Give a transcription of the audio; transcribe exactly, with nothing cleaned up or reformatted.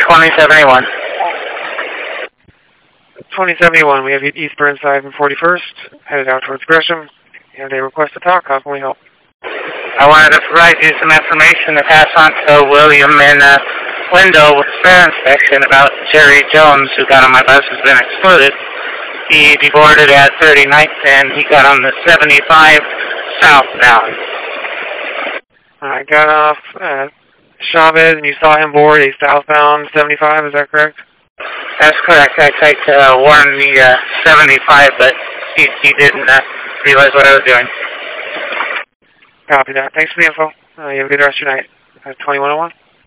twenty seventy-one. twenty seventy-one, we have you at East Burnside from forty-first, headed out towards Gresham, and they request to talk. How can we help? I wanted to provide you some information to pass on to William in uh, Window with spare inspection about Jerry Jones, who got on my bus, has been excluded. He deboarded at thirty-ninth, and he got on the seventy-five southbound. I got off at Chavez, and you saw him board a southbound seventy-five, is that correct? That's correct. I tried to uh, warn the uh, seventy-five, but he, he didn't uh, realize what I was doing. Copy that. Thanks for the info. Uh, you have a good rest of your night. Uh, twenty-one oh one.